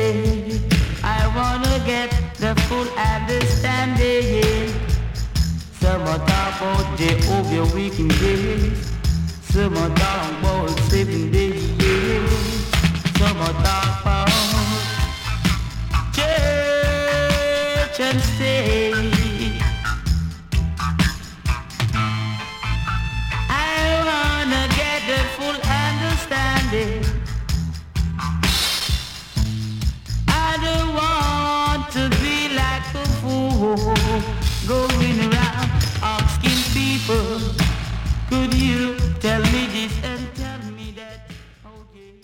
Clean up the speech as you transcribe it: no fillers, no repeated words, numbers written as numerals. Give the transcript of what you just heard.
day. I wanna get the full understanding. Some are talk about Jehovah weekend days. Some are talk about 7 days. Some are talk about church and state. I wanna get the full understanding. I don't want to be like a fool going around asking people, could you tell me this?